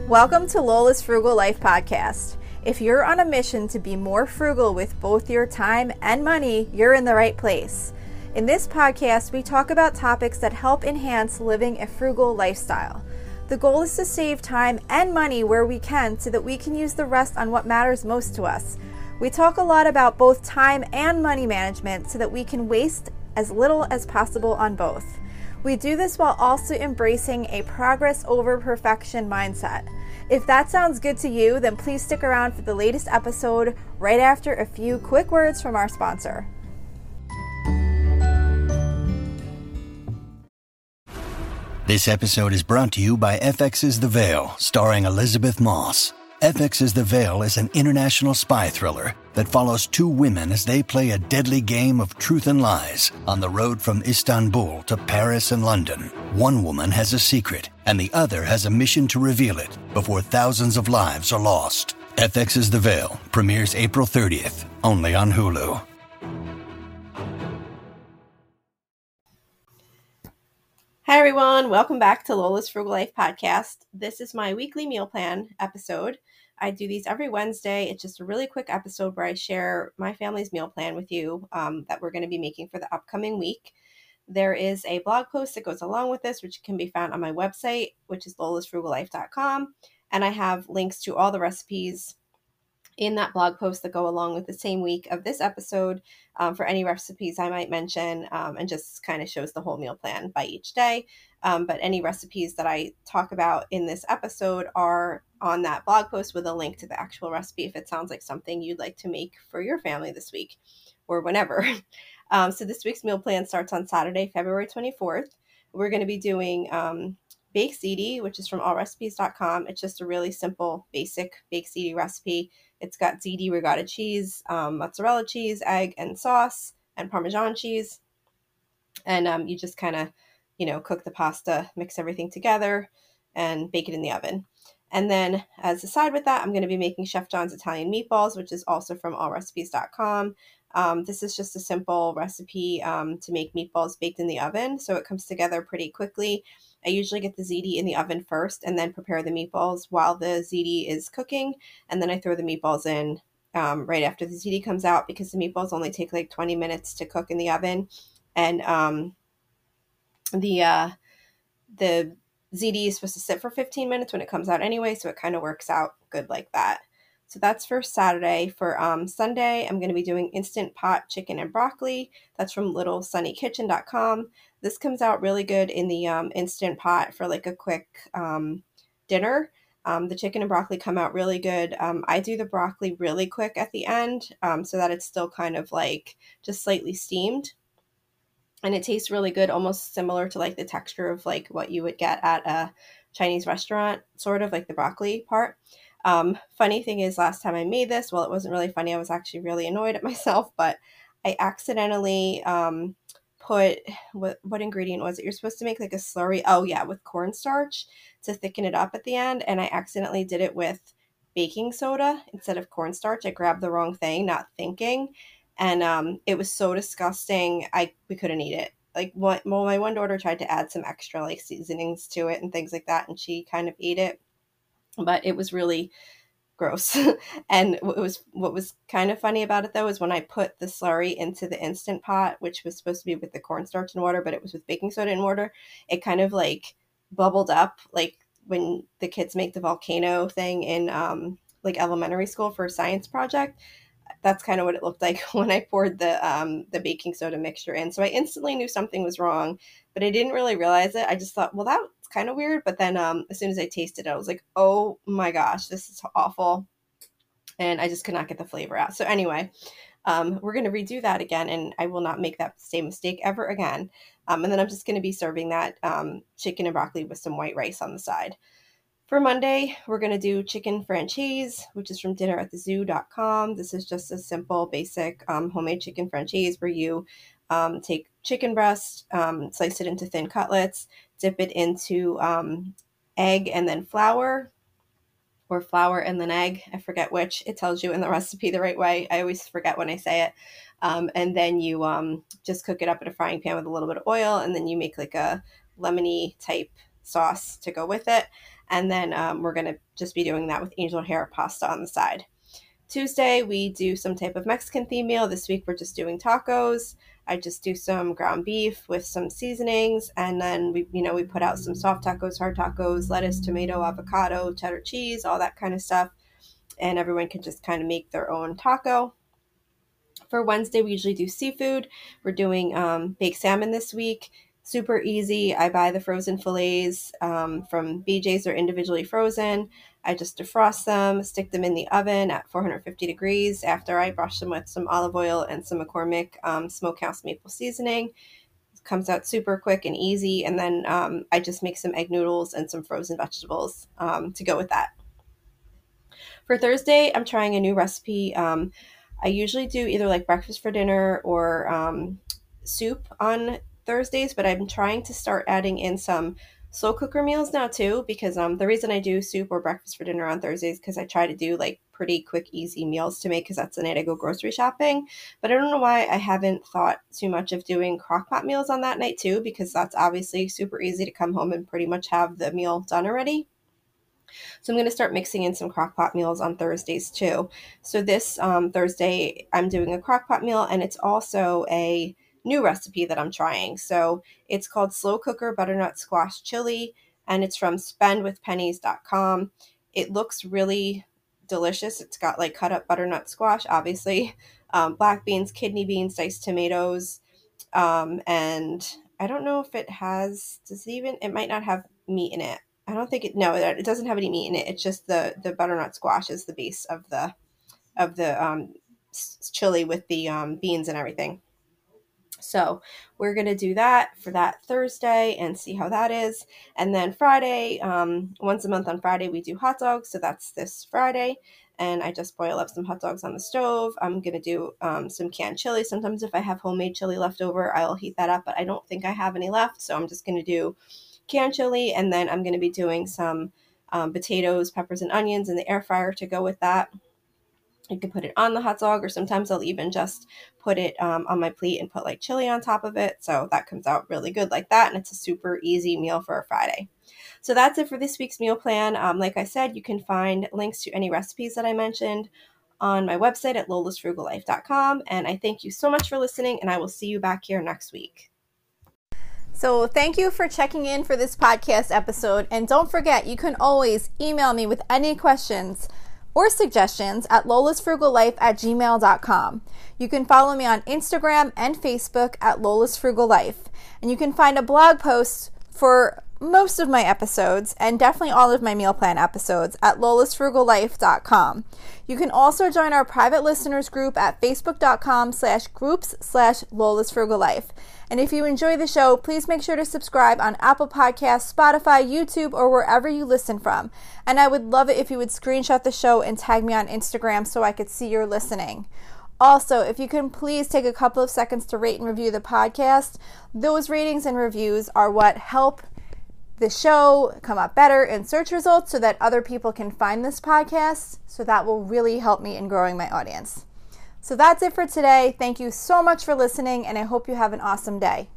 Welcome to Lola's Frugal Life Podcast. If you're on a mission to be more frugal with both your time and money, you're in the right place. In this podcast, we talk about topics that help enhance living a frugal lifestyle. The goal is to save time and money where we can so that we can use the rest on what matters most to us. We talk a lot about both time and money management so that we can waste as little as possible on both. We do this while also embracing a progress over perfection mindset. If that sounds good to you, then please stick around for the latest episode right after a few quick words from our sponsor. This episode is brought to you by FX's The Veil, starring Elizabeth Moss. FX's The Veil is an international spy thriller that follows two women as they play a deadly game of truth and lies on the road from Istanbul to Paris and London. One woman has a secret, and the other has a mission to reveal it before thousands of lives are lost. FX's The Veil premieres April 30th, only on Hulu. Hi everyone, welcome back to Lola's Frugal Life Podcast. This is my weekly meal plan episode. I do these every Wednesday. It's just a really quick episode where I share my family's meal plan with you that we're going to be making for the upcoming week. There is a blog post that goes along with this, which can be found on my website, which is lolasfrugallife.com. And I have links to all the recipes in that blog post that go along with the same week of this episode for any recipes I might mention, and just kind of shows the whole meal plan by each day. But any recipes that I talk about in this episode are on that blog post with a link to the actual recipe if it sounds like something you'd like to make for your family this week or whenever. So this week's meal plan starts on Saturday, February 24th. We're going to be doing baked ziti, which is from allrecipes.com. It's just a really simple, basic baked ziti recipe. It's got ziti regatta cheese, mozzarella cheese, egg, and sauce, and Parmesan cheese. And you just kind of, cook the pasta, mix everything together, and bake it in the oven. And then as a side with that, I'm going to be making Chef John's Italian meatballs, which is also from allrecipes.com. This is just a simple recipe to make meatballs baked in the oven, so it comes together pretty quickly. I usually get the ziti in the oven first and then prepare the meatballs while the ziti is cooking, and then I throw the meatballs in right after the ziti comes out because the meatballs only take like 20 minutes to cook in the oven, and the ziti is supposed to sit for 15 minutes when it comes out anyway, so it kind of works out good like that. So that's for Saturday. For Sunday, I'm going to be doing Instant Pot chicken and broccoli. That's from littlesunnykitchen.com. This comes out really good in the Instant Pot for like a quick dinner. The chicken and broccoli come out really good. I do the broccoli really quick at the end so that it's still kind of like just slightly steamed. And it tastes really good, almost similar to like the texture of like what you would get at a Chinese restaurant, sort of like the broccoli part. Funny thing is, last time I made this, well, it wasn't really funny. I was actually really annoyed at myself, but I accidentally put, what ingredient was it? You're supposed to make like a slurry. Oh yeah, with cornstarch to thicken it up at the end. And I accidentally did it with baking soda instead of cornstarch. I grabbed the wrong thing, not thinking. And it was so disgusting. We couldn't eat it. Like, my one daughter tried to add some extra like seasonings to it and things like that, and she kind of ate it. But it was really gross. And what was kind of funny about it, though, is when I put the slurry into the Instant Pot, which was supposed to be with the cornstarch and water, but it was with baking soda and water, it kind of like bubbled up, like when the kids make the volcano thing in like elementary school for a science project. That's kind of what it looked like when I poured the baking soda mixture in. So I instantly knew something was wrong, but I didn't really realize it. I just thought, well, that's kind of weird. But then as soon as I tasted it, I was like, oh my gosh, this is awful. And I just could not get the flavor out. So anyway, we're going to redo that again, and I will not make that same mistake ever again. And then I'm just going to be serving that chicken and broccoli with some white rice on the side. For Monday, we're going to do chicken franchise, which is from dinneratthezoo.com. This is just a simple, basic homemade chicken franchise where you take chicken breast, slice it into thin cutlets, dip it into egg and then flour, or flour and then egg. I forget which. It tells you in the recipe the right way. I always forget when I say it. And then you just cook it up in a frying pan with a little bit of oil, and then you make like a lemony type sauce to go with it. And then we're going to just be doing that with angel hair pasta on the side. Tuesday, we do some type of Mexican theme meal. This week, we're just doing tacos. I just do some ground beef with some seasonings, and then we put out some soft tacos, hard tacos, lettuce, tomato, avocado, cheddar cheese, all that kind of stuff. And everyone can just kind of make their own taco. For Wednesday, we usually do seafood. We're doing baked salmon this week. Super easy. I buy the frozen fillets from BJ's. They're individually frozen. I just defrost them, stick them in the oven at 450 degrees after I brush them with some olive oil and some McCormick Smokehouse maple seasoning. It comes out super quick and easy. And then I just make some egg noodles and some frozen vegetables to go with that. For Thursday, I'm trying a new recipe. I usually do either like breakfast for dinner or soup on Thursdays, but I'm trying to start adding in some slow cooker meals now too, because the reason I do soup or breakfast for dinner on Thursdays because I try to do like pretty quick, easy meals to make because that's the night I go grocery shopping. But I don't know why I haven't thought too much of doing crock pot meals on that night too, because that's obviously super easy to come home and pretty much have the meal done already. So I'm going to start mixing in some crock pot meals on Thursdays too. So this Thursday, I'm doing a crock pot meal, and it's also a new recipe that I'm trying. So it's called Slow Cooker Butternut Squash Chili, and it's from spendwithpennies.com. It looks really delicious. It's got like cut up butternut squash, obviously, black beans, kidney beans, diced tomatoes, and I don't know if it has, it might not have meat in it. I don't think it doesn't have any meat in it. It's just the butternut squash is the base of the chili with the beans and everything. So we're going to do that for that Thursday and see how that is. And then Friday, once a month on Friday, we do hot dogs. So that's this Friday. And I just boil up some hot dogs on the stove. I'm going to do some canned chili. Sometimes if I have homemade chili left over, I'll heat that up. But I don't think I have any left. So I'm just going to do canned chili, and then I'm going to be doing some potatoes, peppers, and onions in the air fryer to go with that. You can put it on the hot dog, or sometimes I'll even just put it on my plate and put like chili on top of it. So that comes out really good like that, and it's a super easy meal for a Friday. So that's it for this week's meal plan. Like I said, you can find links to any recipes that I mentioned on my website at lolasfrugallife.com. And I thank you so much for listening, and I will see you back here next week. So thank you for checking in for this podcast episode. And don't forget, you can always email me with any questions or suggestions at lolasfrugallife@gmail.com. You can follow me on Instagram and Facebook at lolasfrugallife. And you can find a blog post for most of my episodes and definitely all of my meal plan episodes at lolasfrugallife.com. You can also join our private listeners group at facebook.com/groups/lolasfrugallife. And if you enjoy the show, please make sure to subscribe on Apple Podcasts, Spotify, YouTube, or wherever you listen from. And I would love it if you would screenshot the show and tag me on Instagram so I could see you're listening. Also, if you can please take a couple of seconds to rate and review the podcast. Those ratings and reviews are what help the show come up better in search results so that other people can find this podcast. So that will really help me in growing my audience. So that's it for today. Thank you so much for listening, and I hope you have an awesome day.